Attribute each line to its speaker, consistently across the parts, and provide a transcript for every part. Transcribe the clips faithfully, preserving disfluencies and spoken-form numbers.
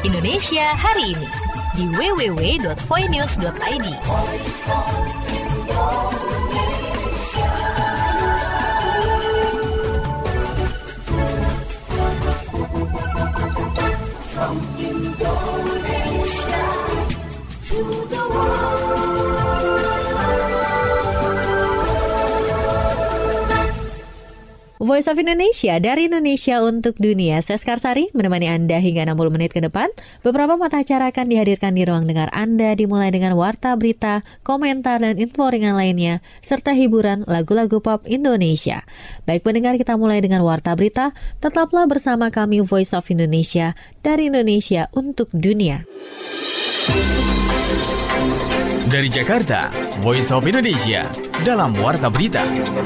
Speaker 1: Indonesia hari ini di w w w dot voinews dot i d. From Indonesia to the world. Voice of Indonesia dari Indonesia untuk dunia. Saya Skarsari menemani Anda hingga enam puluh menit ke depan. Beberapa mata acara akan dihadirkan di ruang dengar Anda, dimulai dengan warta berita, komentar, dan info ringan lainnya, serta hiburan lagu-lagu pop Indonesia. Baik pendengar, kita mulai dengan warta berita. Tetaplah bersama kami Voice of Indonesia dari Indonesia untuk dunia.
Speaker 2: Dari Jakarta, Voice of Indonesia dalam warta berita.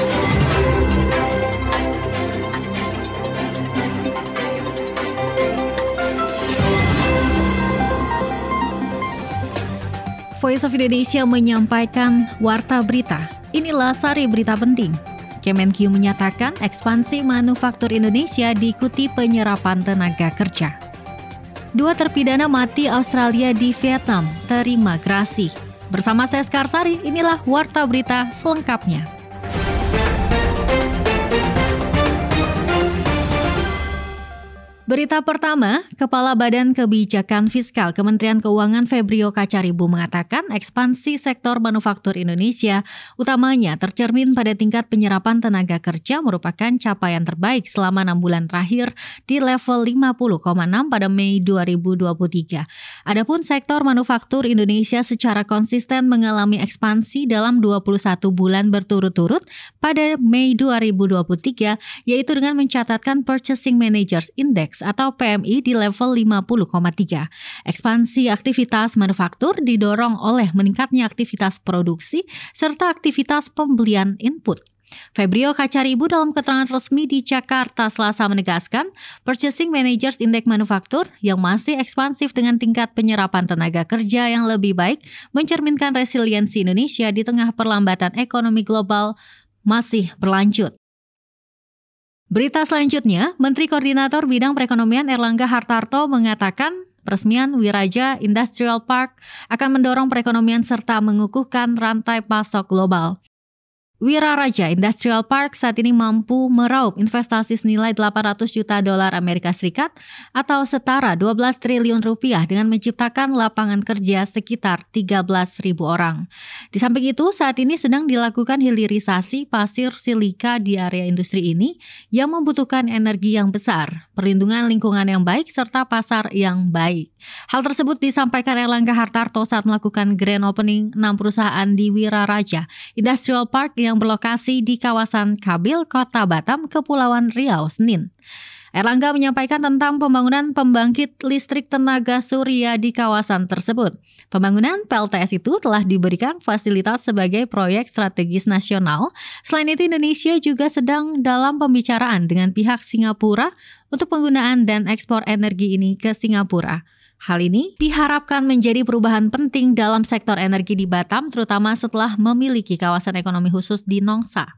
Speaker 3: Voice of Indonesia menyampaikan warta berita. Inilah sari berita penting. Kemenq menyatakan ekspansi manufaktur Indonesia diikuti penyerapan tenaga kerja. Dua terpidana mati Australia di Vietnam terima grasi. Bersama saya Skarsari, inilah warta berita selengkapnya. Berita pertama, Kepala Badan Kebijakan Fiskal Kementerian Keuangan Febrio Kacaribu mengatakan ekspansi sektor manufaktur Indonesia utamanya tercermin pada tingkat penyerapan tenaga kerja merupakan capaian terbaik selama enam bulan terakhir di level lima puluh koma enam pada Mei dua ribu dua puluh tiga. Adapun sektor manufaktur Indonesia secara konsisten mengalami ekspansi dalam dua puluh satu bulan berturut-turut pada Mei dua ribu dua puluh tiga, yaitu dengan mencatatkan Purchasing Managers Index atau P M I di level lima puluh koma tiga. Ekspansi aktivitas manufaktur didorong oleh meningkatnya aktivitas produksi serta aktivitas pembelian input. Febrio Kacaribu dalam keterangan resmi di Jakarta Selasa menegaskan, Purchasing Managers Index Manufaktur yang masih ekspansif dengan tingkat penyerapan tenaga kerja yang lebih baik mencerminkan resiliensi Indonesia di tengah perlambatan ekonomi global masih berlanjut. Berita selanjutnya, Menteri Koordinator Bidang Perekonomian Erlangga Hartarto mengatakan peresmian Wiraja Industrial Park akan mendorong perekonomian serta mengukuhkan rantai pasok global. Wiraraja Industrial Park saat ini mampu meraup investasi senilai delapan ratus juta dolar Amerika Serikat atau setara dua belas triliun rupiah dengan menciptakan lapangan kerja sekitar tiga belas ribu orang. Di samping itu, saat ini sedang dilakukan hilirisasi pasir silika di area industri ini yang membutuhkan energi yang besar, perlindungan lingkungan yang baik, serta pasar yang baik. Hal tersebut disampaikan Erlangga Hartarto saat melakukan grand opening enam perusahaan di Wiraraja Industrial Park yang berlokasi di kawasan Kabil, Kota Batam, Kepulauan Riau, Senin. Erlangga menyampaikan tentang pembangunan pembangkit listrik tenaga surya di kawasan tersebut. Pembangunan P L T S itu telah diberikan fasilitas sebagai proyek strategis nasional. Selain itu, Indonesia juga sedang dalam pembicaraan dengan pihak Singapura untuk penggunaan dan ekspor energi ini ke Singapura. Hal ini diharapkan menjadi perubahan penting dalam sektor energi di Batam, terutama setelah memiliki kawasan ekonomi khusus di Nongsa.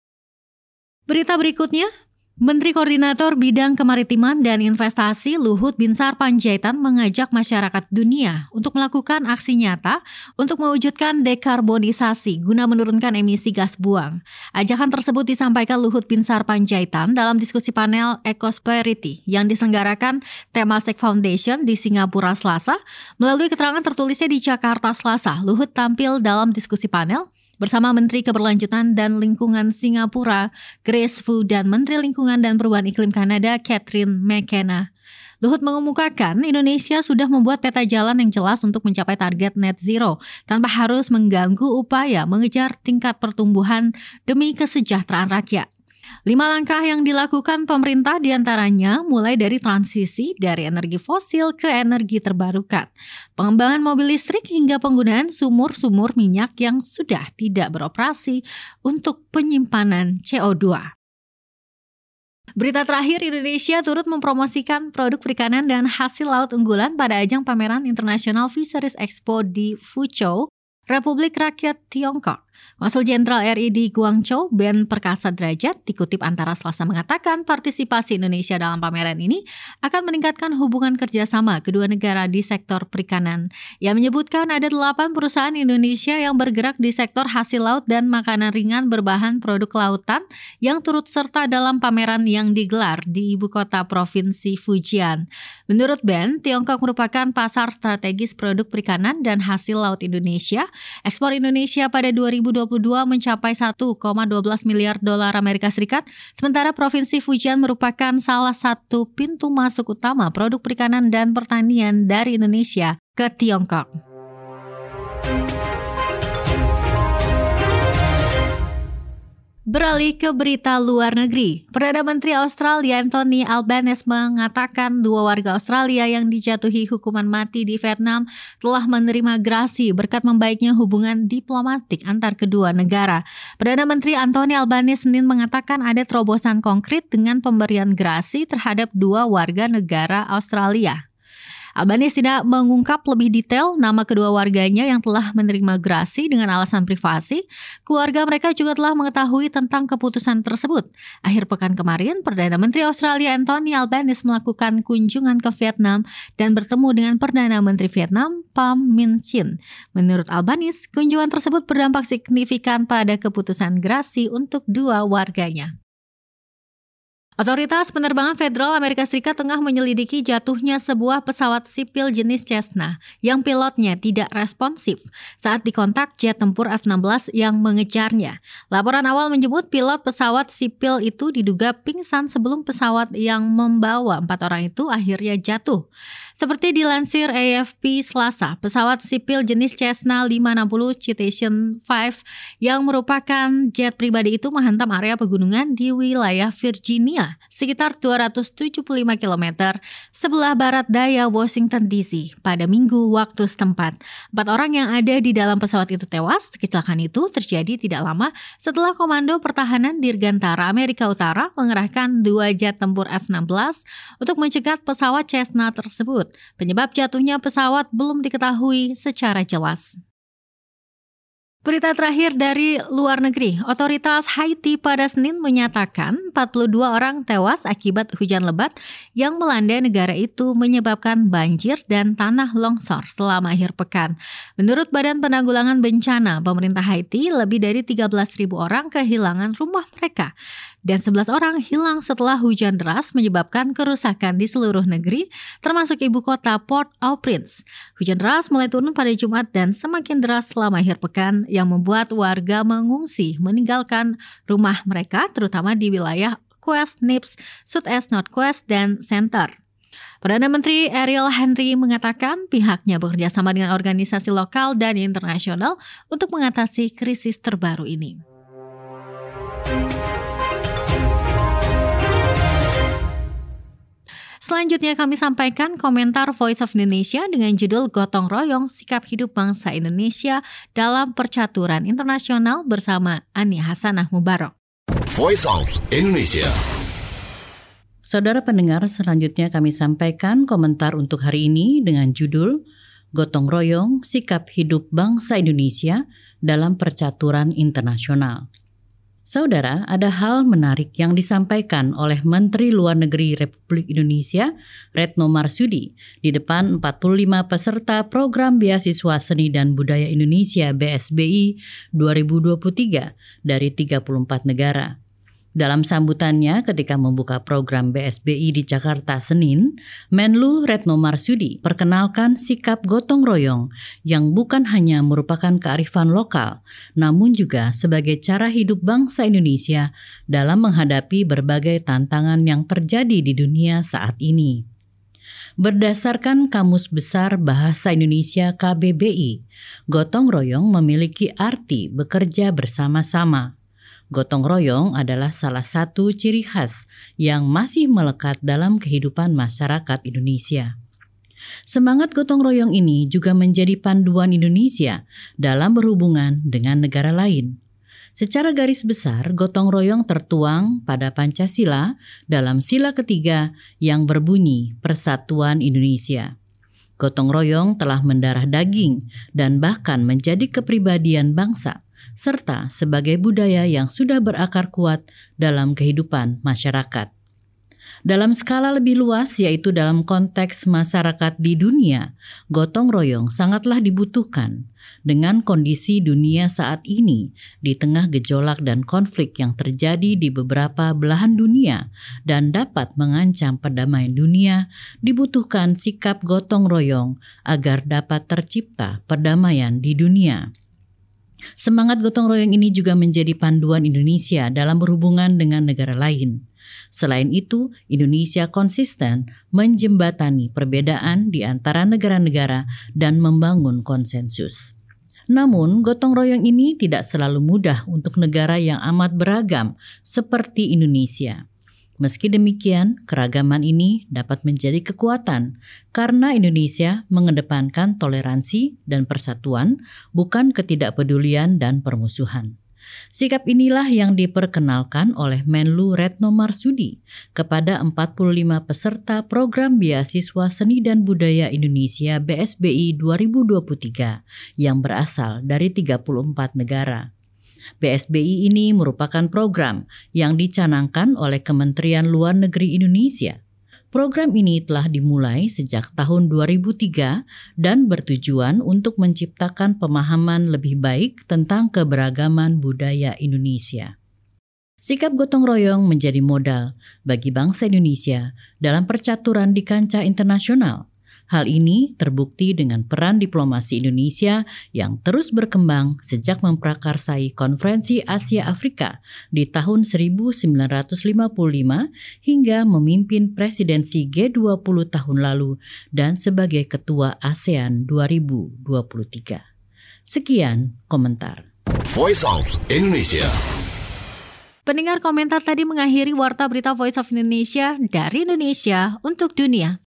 Speaker 3: Berita berikutnya, Menteri Koordinator Bidang Kemaritiman dan Investasi Luhut Binsar Panjaitan mengajak masyarakat dunia untuk melakukan aksi nyata untuk mewujudkan dekarbonisasi guna menurunkan emisi gas buang. Ajakan tersebut disampaikan Luhut Binsar Panjaitan dalam diskusi panel Ecosperity yang diselenggarakan Temasek Foundation di Singapura Selasa. Melalui keterangan tertulisnya di Jakarta Selasa, Luhut tampil dalam diskusi panel bersama Menteri Keberlanjutan dan Lingkungan Singapura, Grace Fu, dan Menteri Lingkungan dan Perubahan Iklim Kanada, Catherine McKenna. Luhut mengemukakan Indonesia sudah membuat peta jalan yang jelas untuk mencapai target net zero tanpa harus mengganggu upaya mengejar tingkat pertumbuhan demi kesejahteraan rakyat. Lima langkah yang dilakukan pemerintah diantaranya mulai dari transisi dari energi fosil ke energi terbarukan, pengembangan mobil listrik hingga penggunaan sumur-sumur minyak yang sudah tidak beroperasi untuk penyimpanan C O dua. Berita terakhir, Indonesia turut mempromosikan produk perikanan dan hasil laut unggulan pada ajang pameran International Fisheries Expo di Fuzhou, Republik Rakyat Tiongkok. Konsul Jenderal R I di Guangzhou, Ben Perkasa Derajat, dikutip Antara Selasa mengatakan partisipasi Indonesia dalam pameran ini akan meningkatkan hubungan kerjasama kedua negara di sektor perikanan. Ia menyebutkan ada delapan perusahaan Indonesia yang bergerak di sektor hasil laut dan makanan ringan berbahan produk lautan yang turut serta dalam pameran yang digelar di ibu kota Provinsi Fujian. Menurut Ben, Tiongkok merupakan pasar strategis produk perikanan dan hasil laut Indonesia. Ekspor Indonesia pada dua ribu dua puluh dua mencapai satu koma satu dua miliar dolar Amerika Serikat, sementara Provinsi Fujian merupakan salah satu pintu masuk utama produk perikanan dan pertanian dari Indonesia ke Tiongkok. Beralih ke berita luar negeri, Perdana Menteri Australia Anthony Albanese mengatakan dua warga Australia yang dijatuhi hukuman mati di Vietnam telah menerima grasi berkat membaiknya hubungan diplomatik antar kedua negara. Perdana Menteri Anthony Albanese Senin mengatakan ada terobosan konkret dengan pemberian grasi terhadap dua warga negara Australia. Albanese tidak mengungkap lebih detail nama kedua warganya yang telah menerima grasi dengan alasan privasi. Keluarga mereka juga telah mengetahui tentang keputusan tersebut. Akhir pekan kemarin, Perdana Menteri Australia Anthony Albanese melakukan kunjungan ke Vietnam dan bertemu dengan Perdana Menteri Vietnam Pham Minh Chinh. Menurut Albanese, kunjungan tersebut berdampak signifikan pada keputusan grasi untuk dua warganya. Otoritas Penerbangan Federal Amerika Serikat tengah menyelidiki jatuhnya sebuah pesawat sipil jenis Cessna yang pilotnya tidak responsif saat dikontak jet tempur F enam belas yang mengejarnya. Laporan awal menyebut pilot pesawat sipil itu diduga pingsan sebelum pesawat yang membawa empat orang itu akhirnya jatuh. Seperti dilansir A F P Selasa, pesawat sipil jenis Cessna lima enam nol Citation lima yang merupakan jet pribadi itu menghantam area pegunungan di wilayah Virginia, sekitar dua ratus tujuh puluh lima kilometer sebelah barat daya Washington D C pada Minggu waktu setempat. Empat orang yang ada di dalam pesawat itu tewas. Kecelakaan itu terjadi tidak lama setelah Komando Pertahanan Dirgantara Amerika Utara mengerahkan dua jet tempur F enam belas untuk mencegat pesawat Cessna tersebut. Penyebab jatuhnya pesawat belum diketahui secara jelas. Berita terakhir dari luar negeri, otoritas Haiti pada Senin menyatakan empat puluh dua orang tewas akibat hujan lebat yang melanda negara itu menyebabkan banjir dan tanah longsor selama akhir pekan. Menurut Badan Penanggulangan Bencana pemerintah Haiti, lebih dari tiga belas ribu orang kehilangan rumah mereka dan sebelas orang hilang setelah hujan deras menyebabkan kerusakan di seluruh negeri, termasuk ibu kota Port-au-Prince. Hujan deras mulai turun pada Jumat dan semakin deras selama akhir pekan yang membuat warga mengungsi meninggalkan rumah mereka, terutama di wilayah Ouest, Nips, Sud-Est, Nord-Ouest, dan Center. Perdana Menteri Ariel Henry mengatakan pihaknya bekerja sama dengan organisasi lokal dan internasional untuk mengatasi krisis terbaru ini. Selanjutnya kami sampaikan komentar Voice of Indonesia dengan judul Gotong Royong Sikap Hidup Bangsa Indonesia dalam Percaturan Internasional bersama Ani Hasanah Mubarok.
Speaker 4: Voice of Indonesia.
Speaker 5: Saudara pendengar, selanjutnya kami sampaikan komentar untuk hari ini dengan judul Gotong Royong Sikap Hidup Bangsa Indonesia dalam Percaturan Internasional. Saudara, ada hal menarik yang disampaikan oleh Menteri Luar Negeri Republik Indonesia, Retno Marsudi, di depan empat puluh lima peserta program Beasiswa Seni dan Budaya Indonesia B S B I dua ribu dua puluh tiga dari tiga puluh empat negara. Dalam sambutannya ketika membuka program B S B I di Jakarta Senin, Menlu Retno Marsudi perkenalkan sikap gotong royong yang bukan hanya merupakan kearifan lokal, namun juga sebagai cara hidup bangsa Indonesia dalam menghadapi berbagai tantangan yang terjadi di dunia saat ini. Berdasarkan Kamus Besar Bahasa Indonesia K B B I, gotong royong memiliki arti bekerja bersama-sama. Gotong royong adalah salah satu ciri khas yang masih melekat dalam kehidupan masyarakat Indonesia. Semangat gotong royong ini juga menjadi panduan Indonesia dalam berhubungan dengan negara lain. Secara garis besar, gotong royong tertuang pada Pancasila dalam sila ketiga yang berbunyi Persatuan Indonesia. Gotong royong telah mendarah daging dan bahkan menjadi kepribadian bangsa serta sebagai budaya yang sudah berakar kuat dalam kehidupan masyarakat. Dalam skala lebih luas, yaitu dalam konteks masyarakat di dunia, gotong royong sangatlah dibutuhkan. Dengan kondisi dunia saat ini, di tengah gejolak dan konflik yang terjadi di beberapa belahan dunia dan dapat mengancam perdamaian dunia, dibutuhkan sikap gotong royong agar dapat tercipta perdamaian di dunia. Semangat gotong royong ini juga menjadi panduan Indonesia dalam berhubungan dengan negara lain. Selain itu, Indonesia konsisten menjembatani perbedaan di antara negara-negara dan membangun konsensus. Namun, gotong royong ini tidak selalu mudah untuk negara yang amat beragam seperti Indonesia. Meski demikian, keragaman ini dapat menjadi kekuatan karena Indonesia mengedepankan toleransi dan persatuan, bukan ketidakpedulian dan permusuhan. Sikap inilah yang diperkenalkan oleh Menlu Retno Marsudi kepada empat puluh lima peserta program Beasiswa Seni dan Budaya Indonesia B S B I dua ribu dua puluh tiga yang berasal dari tiga puluh empat negara. B S B I ini merupakan program yang dicanangkan oleh Kementerian Luar Negeri Indonesia. Program ini telah dimulai sejak tahun dua ribu tiga dan bertujuan untuk menciptakan pemahaman lebih baik tentang keberagaman budaya Indonesia. Sikap gotong royong menjadi modal bagi bangsa Indonesia dalam percaturan di kancah internasional. Hal ini terbukti dengan peran diplomasi Indonesia yang terus berkembang sejak memprakarsai Konferensi Asia Afrika di tahun seribu sembilan ratus lima puluh lima hingga memimpin presidensi G dua puluh tahun lalu dan sebagai ketua ASEAN dua ribu dua puluh tiga. Sekian komentar.
Speaker 4: Voice of Indonesia.
Speaker 3: Pendengar, komentar tadi mengakhiri Warta Berita Voice of Indonesia dari Indonesia untuk dunia.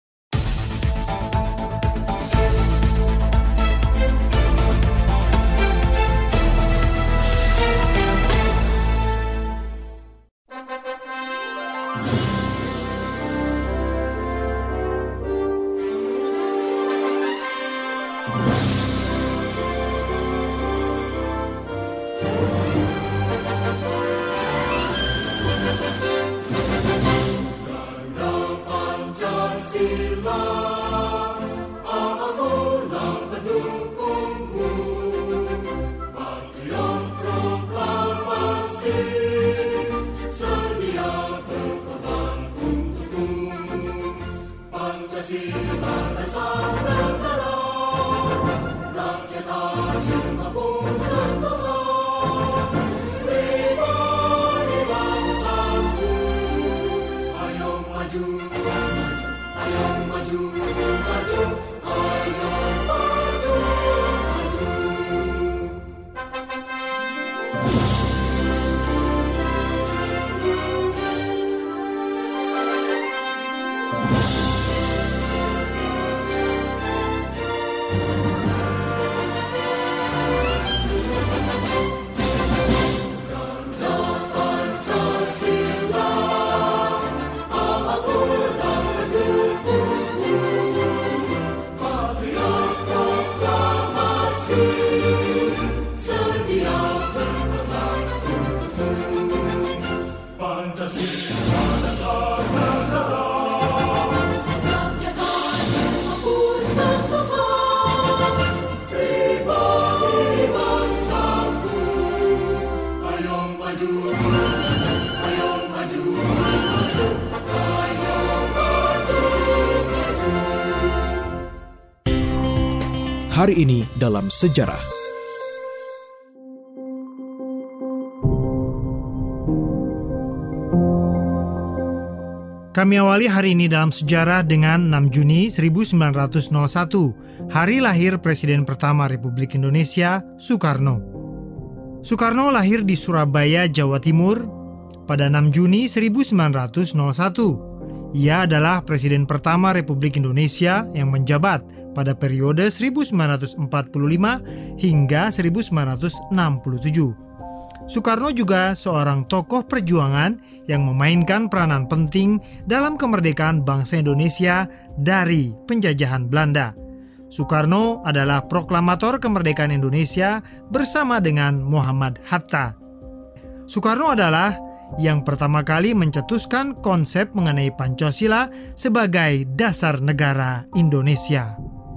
Speaker 6: Hari ini dalam sejarah.
Speaker 7: Kami awali hari ini dalam sejarah dengan enam Juni seribu sembilan ratus satu, hari lahir Presiden pertama Republik Indonesia, Soekarno. Soekarno lahir di Surabaya, Jawa Timur pada enam Juni seribu sembilan ratus satu. Ia adalah Presiden pertama Republik Indonesia yang menjabat pada periode seribu sembilan ratus empat puluh lima hingga seribu sembilan ratus enam puluh tujuh. Soekarno juga seorang tokoh perjuangan yang memainkan peranan penting dalam kemerdekaan bangsa Indonesia dari penjajahan Belanda. Soekarno adalah proklamator kemerdekaan Indonesia bersama dengan Muhammad Hatta. Soekarno adalah yang pertama kali mencetuskan konsep mengenai Pancasila sebagai dasar negara Indonesia.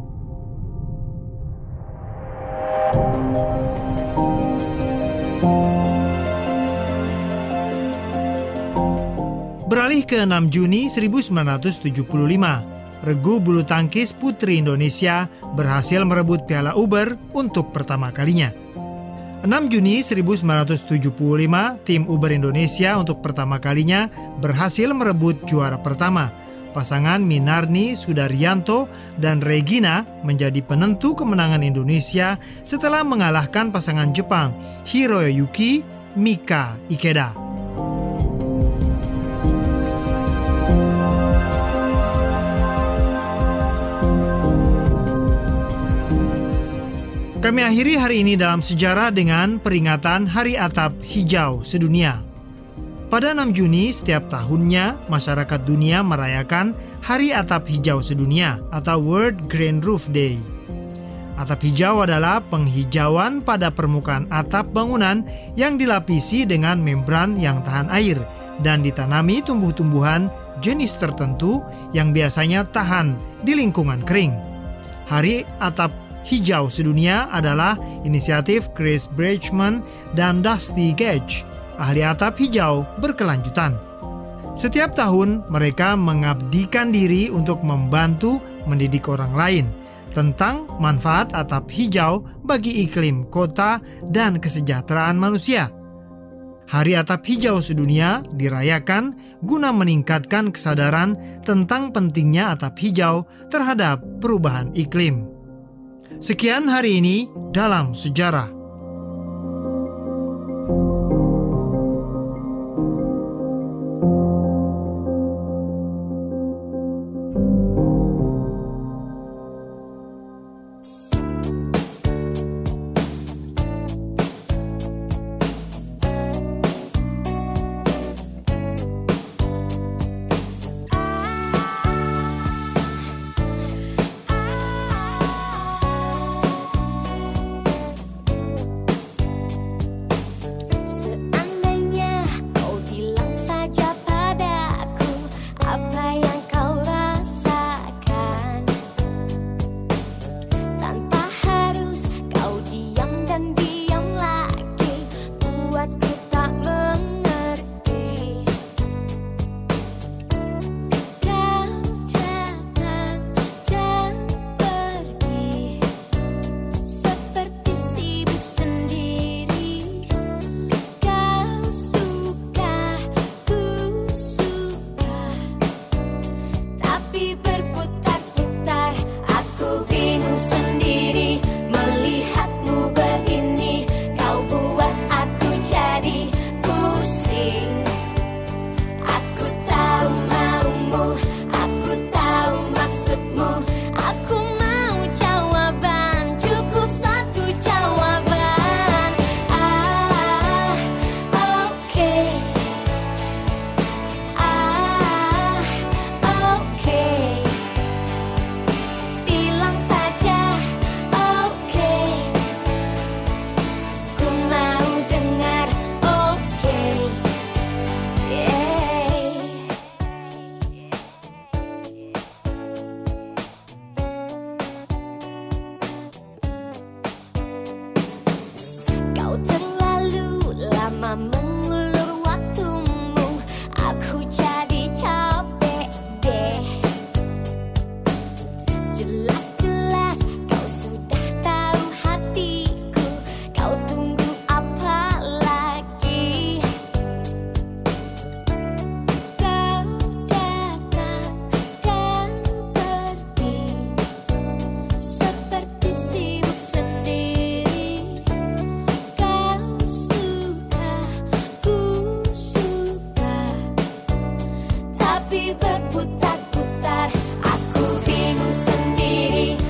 Speaker 7: Beralih ke enam Juni seribu sembilan ratus tujuh puluh lima, regu bulu tangkis putri Indonesia berhasil merebut Piala Uber untuk pertama kalinya. enam Juni seribu sembilan ratus tujuh puluh lima, tim Uber Indonesia untuk pertama kalinya berhasil merebut juara pertama. Pasangan Minarni Sudaryanto dan Regina menjadi penentu kemenangan Indonesia setelah mengalahkan pasangan Jepang Hiroyuki Mika Ikeda. Kami akhiri hari ini dalam sejarah dengan peringatan Hari Atap Hijau Sedunia. Pada enam Juni setiap tahunnya, masyarakat dunia merayakan Hari Atap Hijau Sedunia atau World Green Roof Day. Atap hijau adalah penghijauan pada permukaan atap bangunan yang dilapisi dengan membran yang tahan air dan ditanami tumbuh-tumbuhan jenis tertentu yang biasanya tahan di lingkungan kering. Hari Atap Hijau Sedunia adalah inisiatif Chris Bridgman dan Dusty Gage, ahli atap hijau berkelanjutan. Setiap tahun mereka mengabdikan diri untuk membantu mendidik orang lain tentang manfaat atap hijau bagi iklim kota dan kesejahteraan manusia. Hari Atap Hijau Sedunia dirayakan guna meningkatkan kesadaran tentang pentingnya atap hijau terhadap perubahan iklim. Sekian hari ini dalam sejarah.
Speaker 8: Berputar-putar, aku bingung sendiri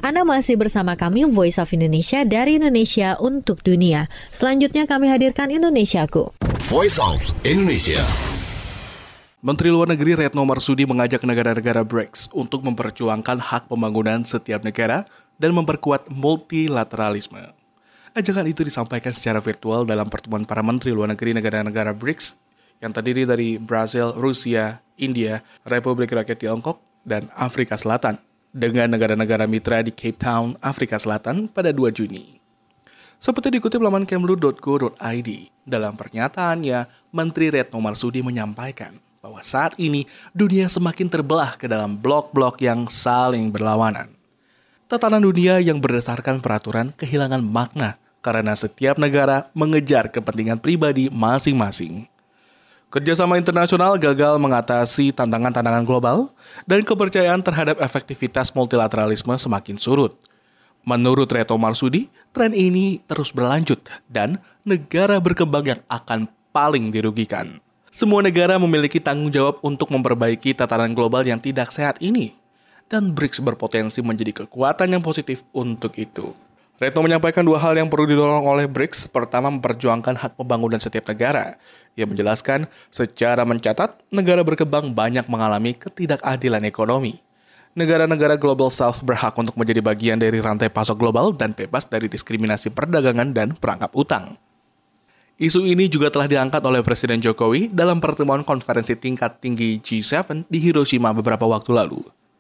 Speaker 1: Anda masih bersama kami Voice of Indonesia dari Indonesia untuk dunia. Selanjutnya kami hadirkan Indonesiaku.
Speaker 4: Voice of Indonesia.
Speaker 8: Menteri Luar Negeri Retno Marsudi mengajak negara-negara B R I C S untuk memperjuangkan hak pembangunan setiap negara dan memperkuat multilateralisme. Ajakan itu disampaikan secara virtual dalam pertemuan para menteri luar negeri negara-negara B R I C S yang terdiri dari Brasil, Rusia, India, Republik Rakyat Tiongkok, dan Afrika Selatan dengan negara-negara mitra di Cape Town, Afrika Selatan pada dua Juni. Seperti dikutip laman kemlu dot go dot i d, dalam pernyataannya, Menteri Retno Marsudi menyampaikan bahwa saat ini dunia semakin terbelah ke dalam blok-blok yang saling berlawanan. Tatanan dunia yang berdasarkan peraturan kehilangan makna karena setiap negara mengejar kepentingan pribadi masing-masing. Kerjasama internasional gagal mengatasi tantangan-tantangan global dan kepercayaan terhadap efektivitas multilateralisme semakin surut. Menurut Retno Marsudi, tren ini terus berlanjut dan negara berkembang yang akan paling dirugikan. Semua negara memiliki tanggung jawab untuk memperbaiki tatanan global yang tidak sehat ini, dan B R I C S berpotensi menjadi kekuatan yang positif untuk itu. Retno menyampaikan dua hal yang perlu didorong oleh B R I C S. Pertama, memperjuangkan hak pembangunan setiap negara. Ia menjelaskan, secara mencatat, negara berkembang banyak mengalami ketidakadilan ekonomi. Negara-negara Global South berhak untuk menjadi bagian dari rantai pasok global dan bebas dari diskriminasi perdagangan dan perangkap utang. Isu ini juga telah diangkat oleh Presiden Jokowi dalam pertemuan konferensi tingkat tinggi G tujuh di Hiroshima beberapa waktu lalu.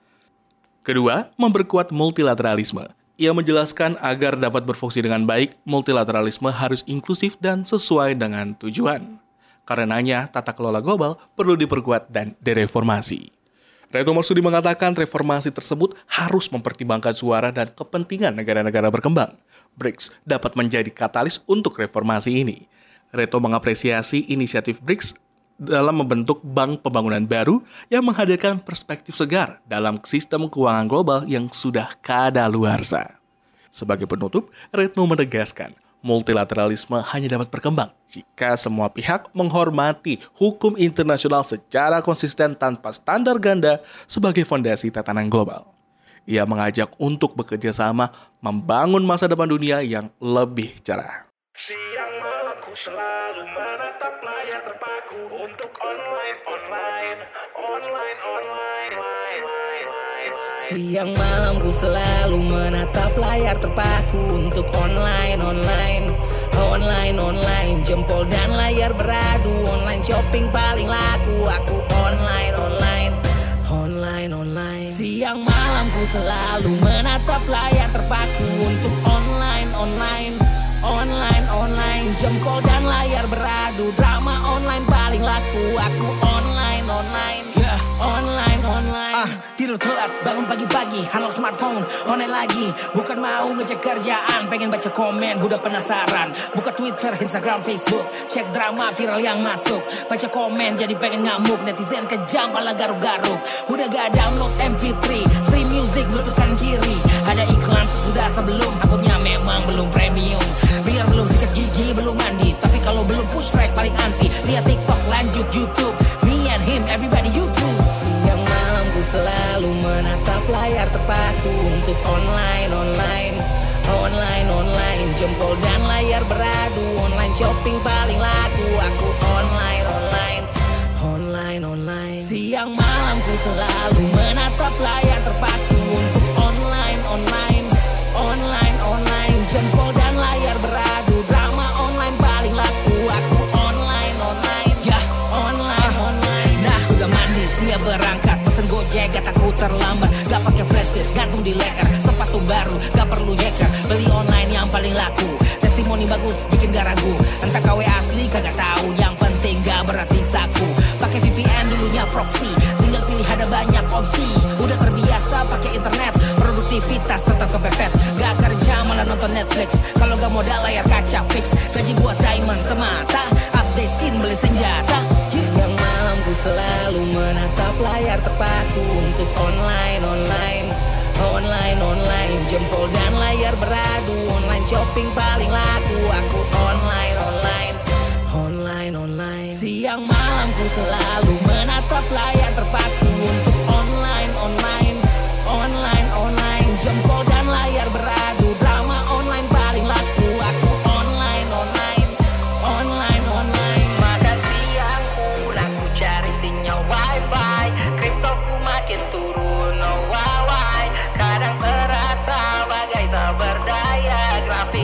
Speaker 8: Kedua, memperkuat multilateralisme. Ia menjelaskan agar dapat berfungsi dengan baik, multilateralisme harus inklusif dan sesuai dengan tujuan. Karenanya, tata kelola global perlu diperkuat dan direformasi. Retno Marsudi mengatakan reformasi tersebut harus mempertimbangkan suara dan kepentingan negara-negara berkembang. B R I C S dapat menjadi katalis untuk reformasi ini. Retno mengapresiasi inisiatif B R I C S dalam membentuk bank pembangunan baru yang menghadirkan perspektif segar dalam sistem keuangan global yang sudah kadaluarsa. Sebagai penutup, Retno menegaskan, multilateralisme hanya dapat berkembang jika semua pihak menghormati hukum internasional secara konsisten tanpa standar ganda sebagai fondasi tatanan global. Ia mengajak untuk bekerja sama membangun masa depan dunia yang lebih cerah.
Speaker 9: Siang malamku selalu menatap layar terpaku untuk online, online, online, online, online, online.
Speaker 10: Siang malamku selalu menatap layar terpaku untuk online, online, online, online. Jempol dan layar beradu, online shopping paling laku. Aku online, online, online, online. Siang malamku selalu menatap layar terpaku untuk online, online. Online, online, jempol dan layar beradu. Drama online paling laku. Aku online, online, yeah. Online, online. Ah, tidur telat, bangun pagi-pagi, unlock smartphone, online lagi. Bukan mau ngecek kerjaan, pengen baca komen, udah penasaran. Buka Twitter, Instagram, Facebook, cek drama viral yang masuk. Baca komen, jadi pengen ngamuk. Netizen kejam, pala garuk-garuk. Udah gak download M P three, stream music, bluetooth kan kiri. Ada iklan sesudah sebelum, takutnya memang belum premium. Biar belum sikat gigi, belum mandi. Tapi kalau belum push track paling anti. Lihat TikTok, lanjut YouTube. Me and him, everybody YouTube. Siang malamku selalu menatap layar terpaku untuk online, online, online, online. Jempol dan layar beradu. Online shopping paling laku. Aku online, online, online, online. Siang malamku selalu menatap layar terpaku untuk online, online, online, online. Jempol dan layar beradu. Drama online paling laku. Aku online, online, ya, yeah, online, online. Nah, udah mandi, siap berangkat. Pesen Gojek, gak takut terlambat. Gak pakai flash disk, gantung di leher. Sepatu baru, gak perlu hacker. Beli online yang paling laku. Testimoni bagus, bikin gak ragu. Entah K W asli, kagak tahu. Yang penting gak berarti saku. Pakai V P N dulunya proxy. Tinggal pilih ada banyak opsi. Udah terbiasa pakai internet. Produktivitas tetap kepepet. Gak kerja malah nonton Netflix. Kalau gak modal layar kaca fix. Gaji buat diamond semata. Update skin beli senjata. Siang malamku selalu menatap layar terpaku untuk online, online, online, online. Jempol dan layar beradu. Online shopping paling laku. Aku online, online, online, online. Siang malamku selalu menatap layar terpaku untuk online, online, online, online. Jempol dan layar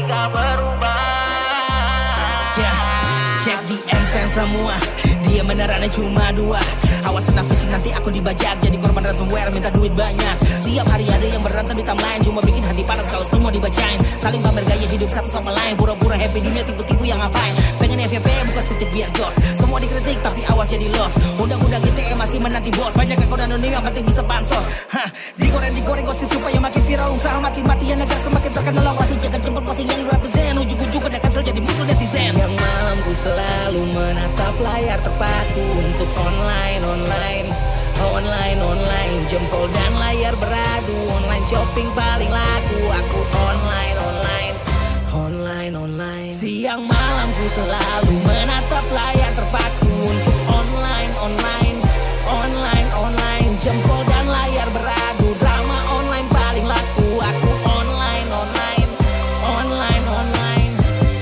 Speaker 10: gak berubah. Ya, cek di handstand semua, dia benerannya cuma dua. Awas kena phishing nanti aku dibajak, jadi korban ransomware minta duit banyak. Tiap hari ada yang berantem di timeline, cuma bikin hati panas kalau semua dibacain. Saling pamer gaya hidup satu sama lain, pura-pura happy dunia tipu-tipu yang ngapain. Pengen F Y P buka setik biar jos, semua dikritik tapi awas jadi los. Undang-undang I T E masih menanti bos, banyak akun anonim yang penting bisa pansos. Hah, digoreng-digoreng gosip supaya makin viral, usaha mati-matian agar semakin terkenal. Awasi jaga jempol posting yang represent, ujung-ujung kena cancel jadi musuh netizen. Yang malam ku selalu menatap layar terpaku untuk online online online online jempol dan layar beradu, online shopping paling laku, aku online online online online. Siang malam ku selalu menatap layar terpaku untuk online online online online jempol dan layar beradu, drama online paling laku, aku online online online online.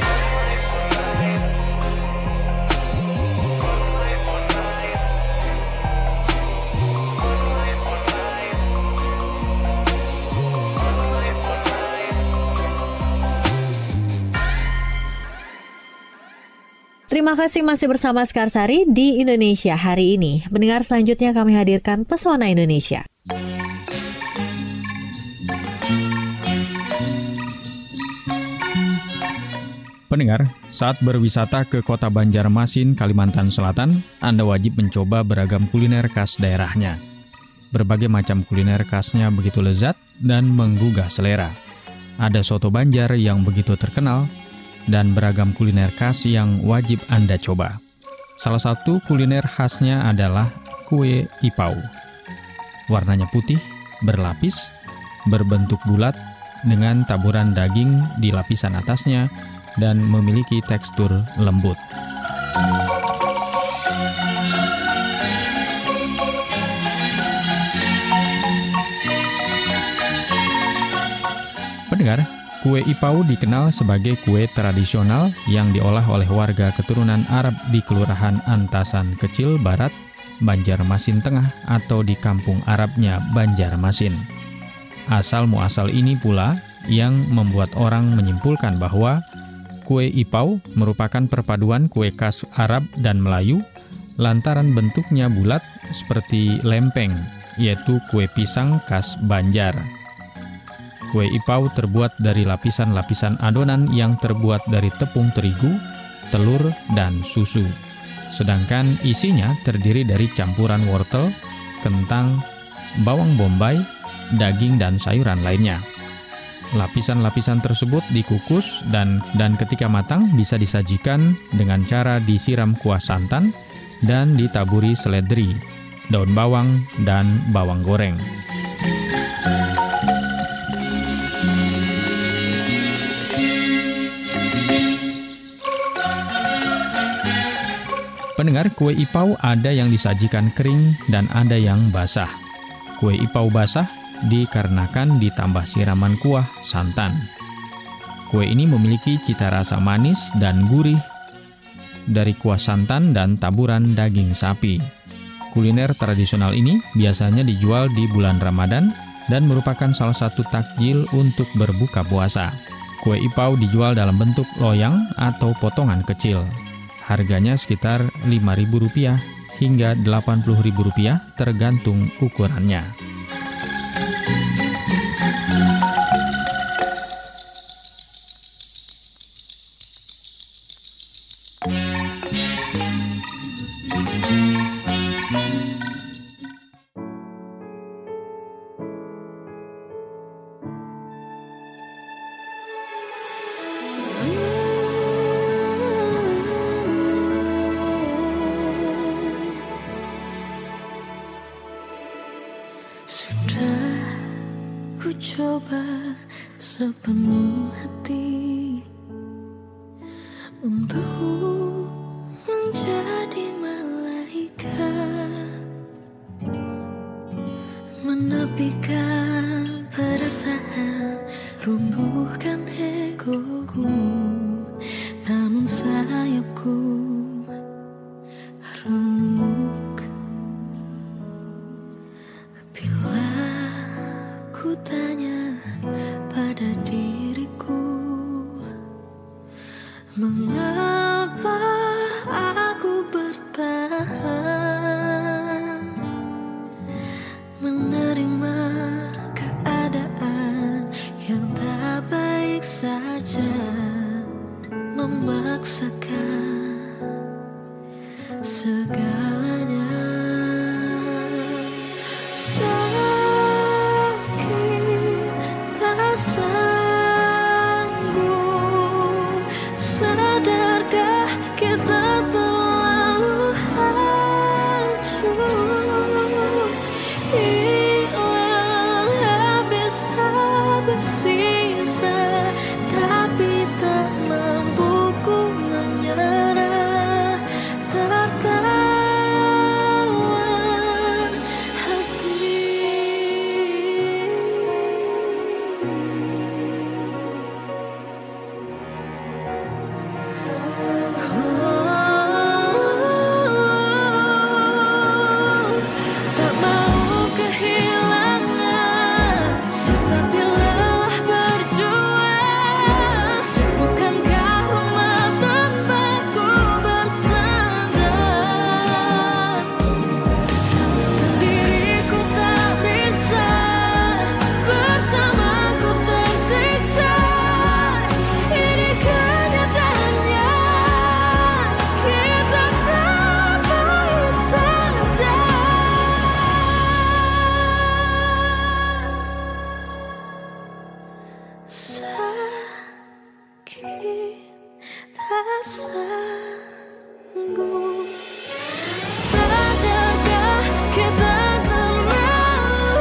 Speaker 1: Terima kasih masih bersama Skarsari di Indonesia hari ini. Pendengar, selanjutnya kami hadirkan Pesona Indonesia.
Speaker 11: Pendengar, saat berwisata ke kota Banjarmasin, Kalimantan Selatan, Anda wajib mencoba beragam kuliner khas daerahnya. Berbagai macam kuliner khasnya begitu lezat dan menggugah selera. Ada soto Banjar yang begitu terkenal, dan beragam kuliner khas yang wajib Anda coba. Salah satu kuliner khasnya adalah kue ipau. Warnanya putih, berlapis, berbentuk bulat, dengan taburan daging di lapisan atasnya, dan memiliki tekstur lembut. Pendengar, kue ipau dikenal sebagai kue tradisional yang diolah oleh warga keturunan Arab di Kelurahan Antasan Kecil Barat, Banjarmasin Tengah atau di kampung Arabnya Banjarmasin. Asal-muasal ini pula yang membuat orang menyimpulkan bahwa kue ipau merupakan perpaduan kue khas Arab dan Melayu lantaran bentuknya bulat seperti lempeng, yaitu kue pisang khas Banjar. Kue ipau terbuat dari lapisan-lapisan adonan yang terbuat dari tepung terigu, telur, dan susu. Sedangkan isinya terdiri dari campuran wortel, kentang, bawang bombay, daging, dan sayuran lainnya. Lapisan-lapisan tersebut dikukus dan dan ketika matang bisa disajikan dengan cara disiram kuah santan dan ditaburi seledri, daun bawang, dan bawang goreng. Pendengar, kue ipau ada yang disajikan kering dan ada yang basah. Kue ipau basah dikarenakan ditambah siraman kuah santan. Kue ini memiliki cita rasa manis dan gurih dari kuah santan dan taburan daging sapi. Kuliner tradisional ini biasanya dijual di bulan Ramadan dan merupakan salah satu takjil untuk berbuka puasa. Kue ipau dijual dalam bentuk loyang atau potongan kecil. Harganya sekitar lima ribu rupiah hingga delapan puluh ribu rupiah tergantung ukurannya.
Speaker 12: Coba sepenuh hati untuk menjadi malaikat, menepikan perasaan, runtuhkan egoku, namun sayapku remuk bila ku tanya pada diriku, saja memaksakan segalanya. Sakit tak sanggup, sadarkah kita terlalu hancur, hilang habis tak bersisa, tapi tak mampu ku menyerah, tertawan hati. Tak mau kehilangan, tapi lelah berjuang. Bukankah rumah tanpaku bersandar? Sama sendiriku tak bisa, bersamaku tersiksa. Ini kenyataannya, kita terbaik saja. Sakit tak sanggup, sadarkah kita terlalu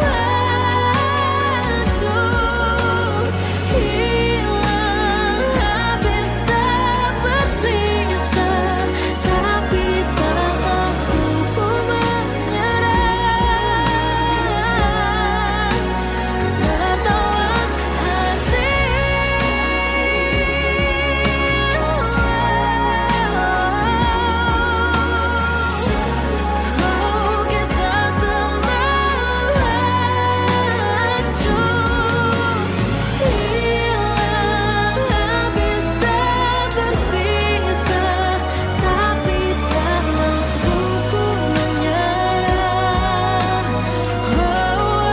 Speaker 12: hancur, hilang habis tak bersisa, tapi tak mampu ku menyerah, tertawan hati. Oh, kita terlalu hancur, hilang habis tak bersisa, tapi tak mampu ku menyerah. Oh,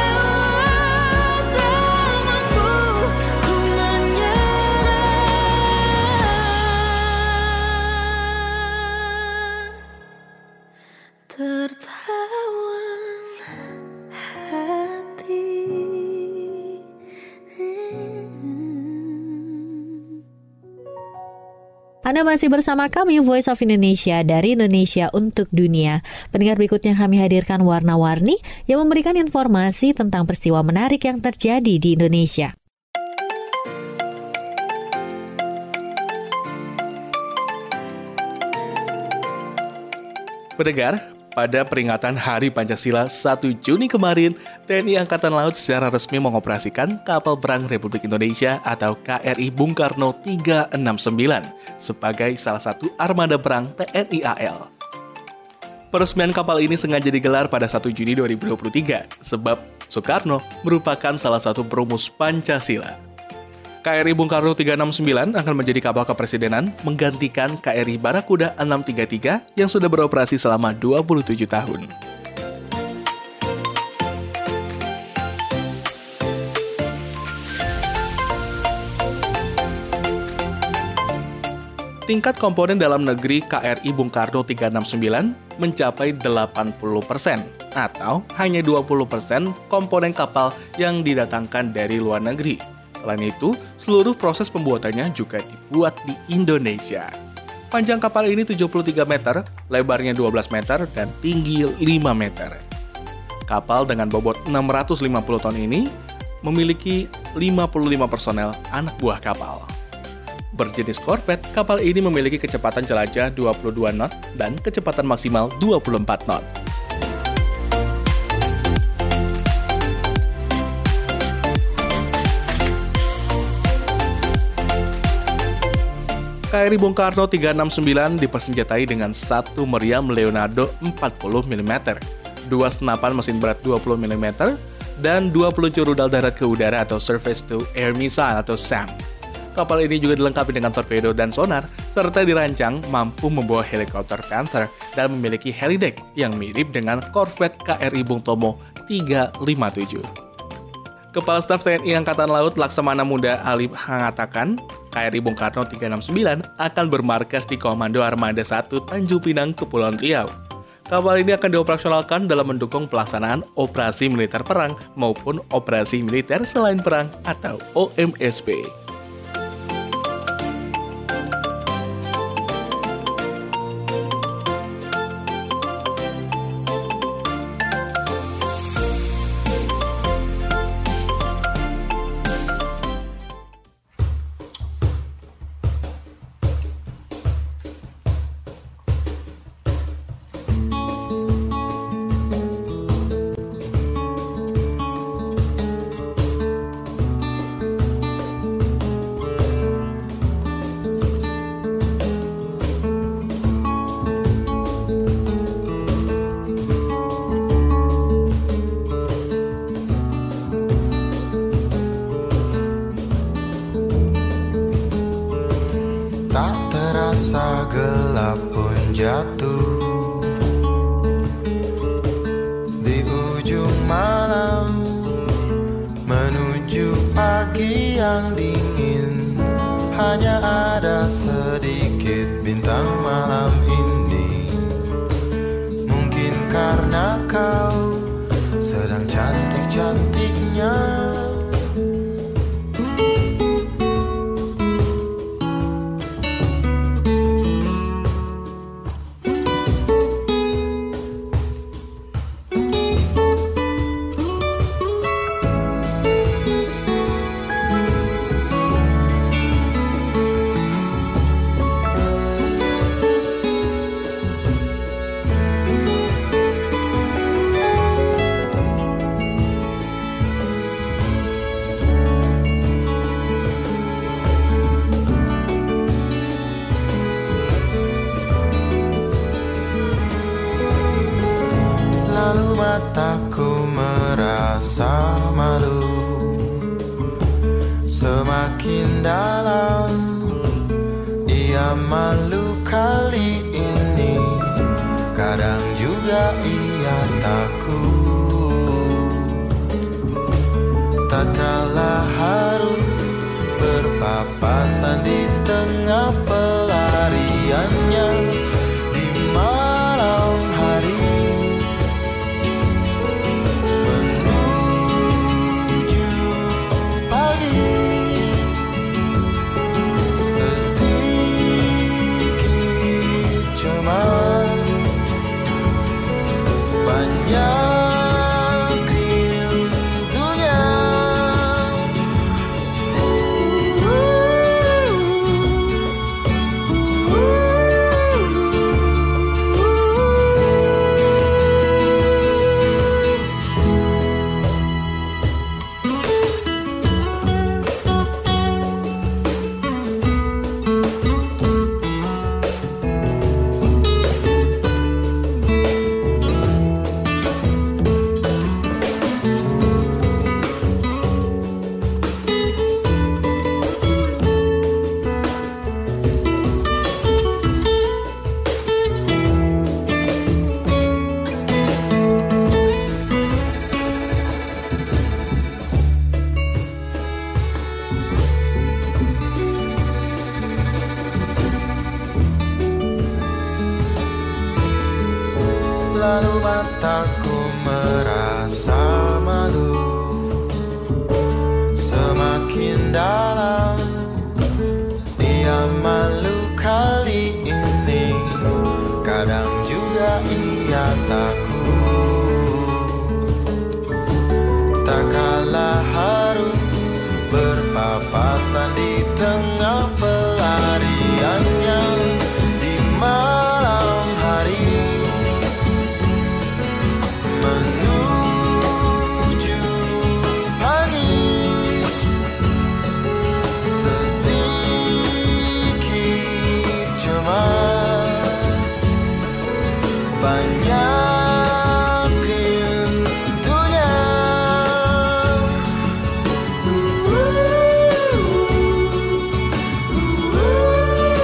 Speaker 12: tak mampu ku menyerah, tertawan hati.
Speaker 1: Anda masih bersama kami Voice of Indonesia dari Indonesia untuk Dunia. Pendengar, berikutnya kami hadirkan warna-warni yang memberikan informasi tentang peristiwa menarik yang terjadi di Indonesia.
Speaker 8: Pendengar, pada peringatan Hari Pancasila satu Juni kemarin, T N I Angkatan Laut secara resmi mengoperasikan kapal perang Republik Indonesia atau K R I Bung Karno tiga enam sembilan sebagai salah satu armada perang T N I A L. Peresmian kapal ini sengaja digelar pada satu Juni dua ribu dua puluh tiga sebab Soekarno merupakan salah satu perumus Pancasila. K R I Bung Karno tiga enam sembilan akan menjadi kapal kepresidenan menggantikan K R I Barakuda enam tiga tiga yang sudah beroperasi selama dua puluh tujuh tahun. Tingkat komponen dalam negeri K R I Bung Karno tiga enam sembilan mencapai delapan puluh persen atau hanya dua puluh persen komponen kapal yang didatangkan dari luar negeri. Selain itu, seluruh proses pembuatannya juga dibuat di Indonesia. Panjang kapal ini tujuh puluh tiga meter, lebarnya dua belas meter, dan tinggi lima meter. Kapal dengan bobot enam ratus lima puluh ton ini memiliki lima puluh lima personel anak buah kapal. Berjenis korvet, kapal ini memiliki kecepatan jelajah dua puluh dua knot dan kecepatan maksimal dua puluh empat knot. K R I Bung Karno tiga enam sembilan dipersenjatai dengan satu meriam Leonardo empat puluh milimeter, dua senapan mesin berat dua puluh milimeter, dan dua peluncur rudal darat ke udara atau Surface to Air Missile atau S A M. Kapal ini juga dilengkapi dengan torpedo dan sonar, serta dirancang mampu membawa helikopter Panther dan memiliki helideck yang mirip dengan korvet K R I Bung Tomo tiga lima tujuh. K Kepala Staf T N I Angkatan Laut Laksamana Muda Ali mengatakan, K R I Bung Karno tiga enam sembilan akan bermarkas di Komando Armada satu Tanjung Pinang, Kepulauan Riau. Kapal ini akan dioperasionalkan dalam mendukung pelaksanaan operasi militer perang maupun operasi militer selain perang atau O M S P.
Speaker 13: Tak terasa gelap pun jatuh di ujung malam menuju pagi yang dingin. Hanya ada sedikit bintang malam ini. Mungkin karena kau sedang cantik-cantiknya. Mataku merasa malu, semakin dalam ia malu kali ini. Kadang juga ia takut, tatkala harus berpapasan di tengah pelariannya di malam hari. Lalu mataku merasa malu, semakin dalam ia malu kali ini. Kadang juga ia takut, tak kalah harus berpapasan di tengah pelariannya di malam hari.
Speaker 12: Ooh.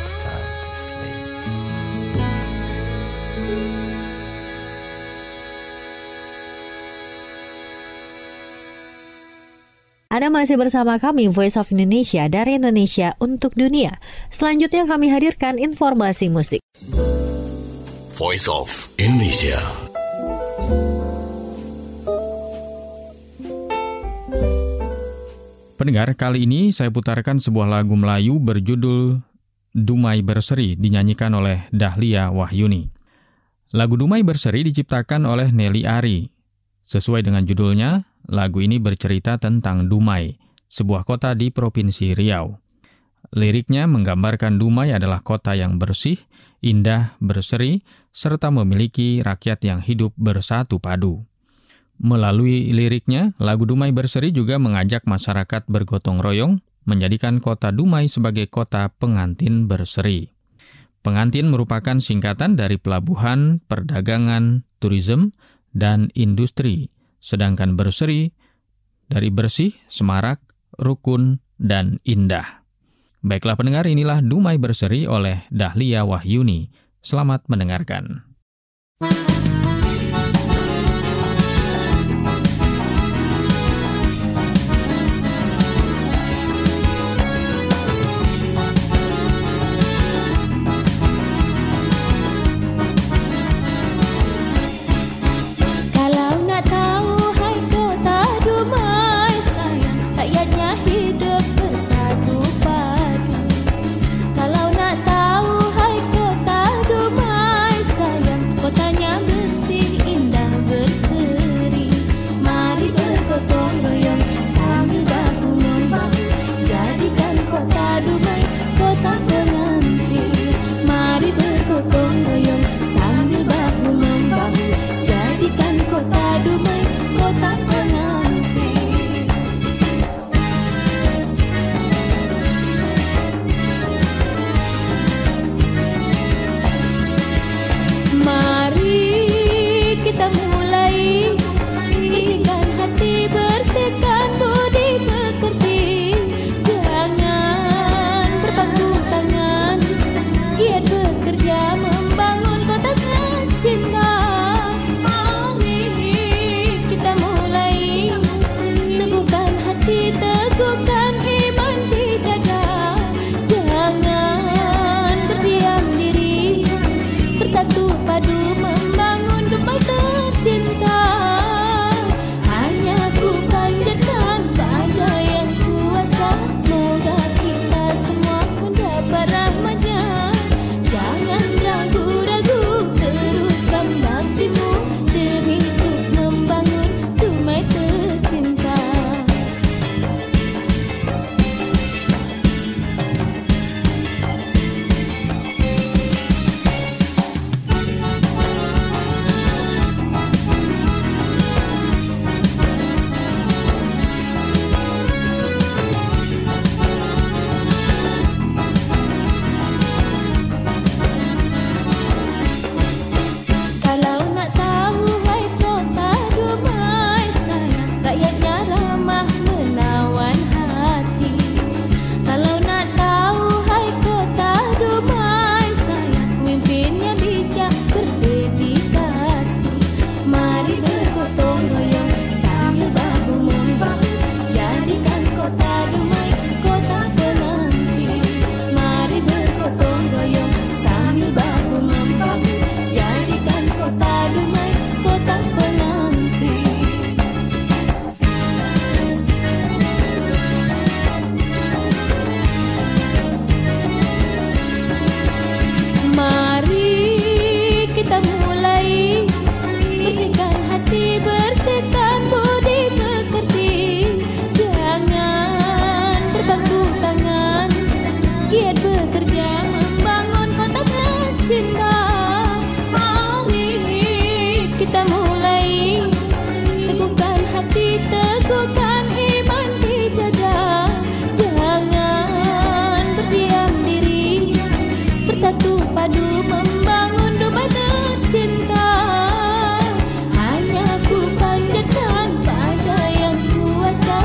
Speaker 13: it's time to sleep.
Speaker 1: Anda masih bersama kami Voice of Indonesia dari Indonesia untuk dunia. Selanjutnya kami hadirkan informasi musik.
Speaker 4: Voice of Indonesia.
Speaker 11: Pendengar, kali ini saya putarkan sebuah lagu Melayu berjudul Dumai Berseri dinyanyikan oleh Dahlia Wahyuni. Lagu Dumai Berseri diciptakan oleh Nelly Ari. Sesuai dengan judulnya, lagu ini bercerita tentang Dumai, sebuah kota di Provinsi Riau. Liriknya menggambarkan Dumai adalah kota yang bersih, indah, berseri, serta memiliki rakyat yang hidup bersatu padu. Melalui liriknya, lagu Dumai Berseri juga mengajak masyarakat bergotong royong menjadikan kota Dumai sebagai kota pengantin berseri. Pengantin merupakan singkatan dari pelabuhan, perdagangan, turisme, dan industri, sedangkan berseri dari bersih, semarak, rukun, dan indah. Baiklah pendengar, inilah Dumai Berseri oleh Dahlia Wahyuni. Selamat mendengarkan.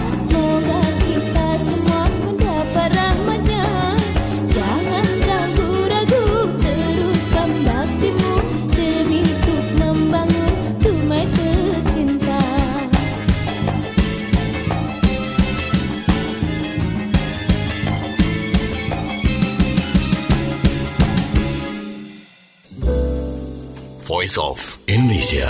Speaker 12: Semoga kita semua mendapat rahmatnya. Jangan ragu
Speaker 4: Voice of Indonesia.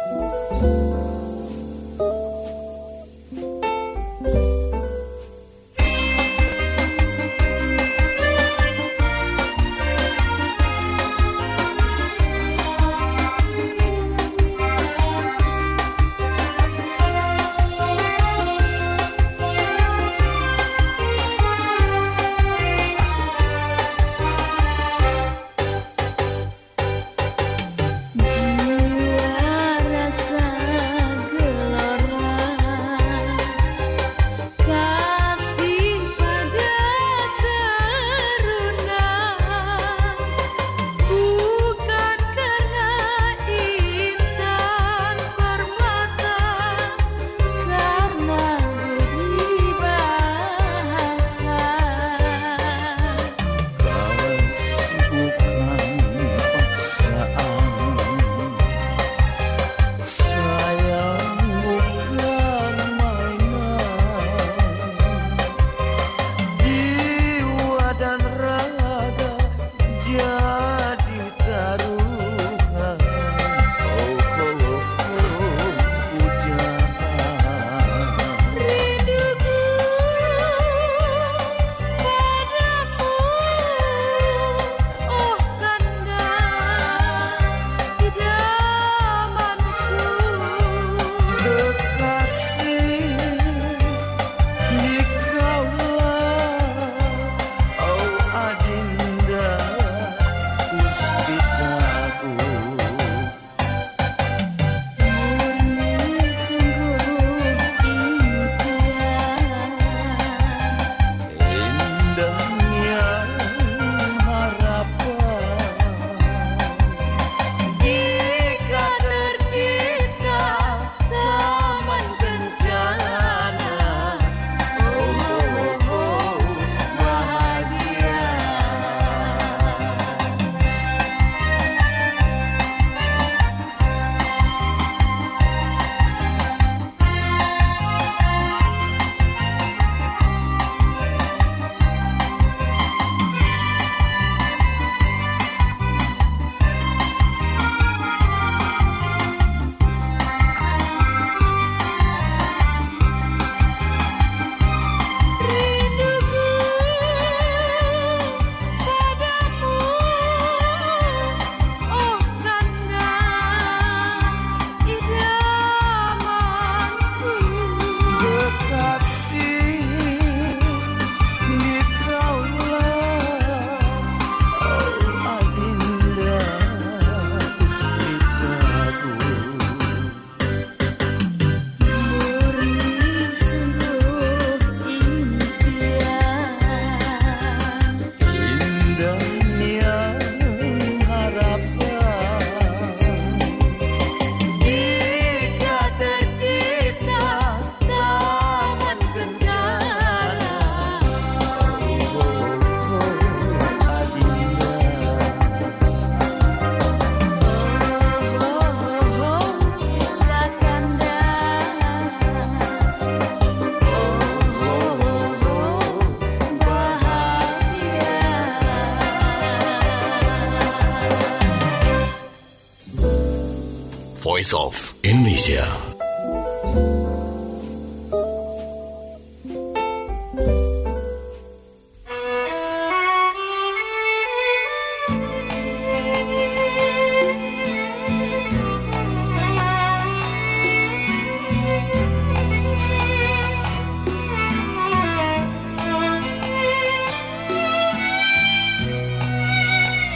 Speaker 4: Voice of Indonesia.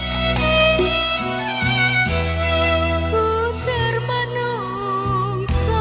Speaker 12: Ku termenung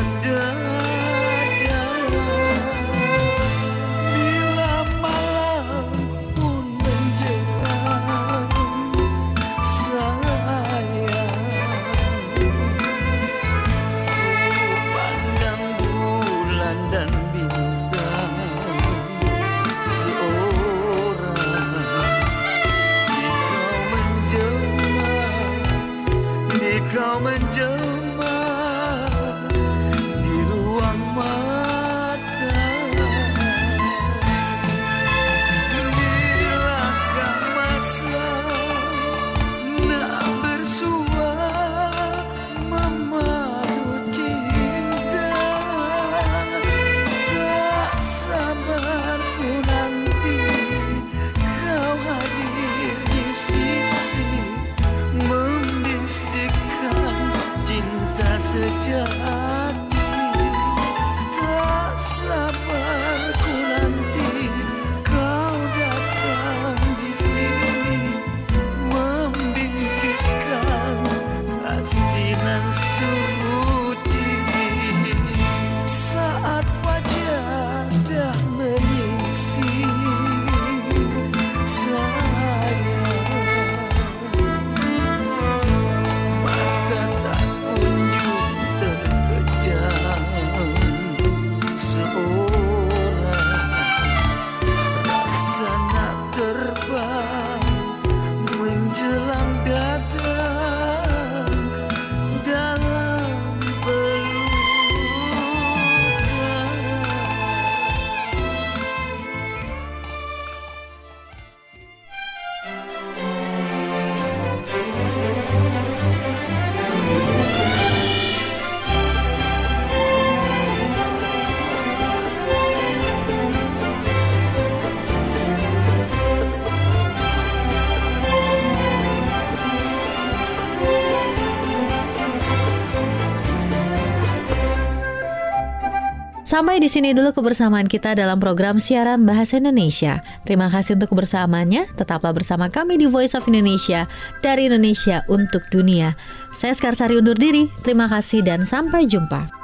Speaker 13: dada. Bila malam pun menjelang, sayang, ku pandang bulan dan bintang seorang. Di kau menjelma, di ruang mata. Bilakah masa nak bersua memadu cinta? Tak sabar ku nanti kau hadir di sisi, membisikkan cinta sejati. Tak sabar ku nanti kau datang di sini, membingkiskan asinan suci. Saat fajar dah menyingsing, sayang, mata tak kunjung terpejam. Seorang rasa nak terbang menjelang datang dalam pelukan.
Speaker 1: Sampai di sini dulu kebersamaan kita dalam program siaran Bahasa Indonesia. Terima kasih untuk kebersamaannya. Tetaplah bersama kami di Voice of Indonesia, dari Indonesia untuk dunia. Saya Skarsari undur diri. Terima kasih dan sampai jumpa.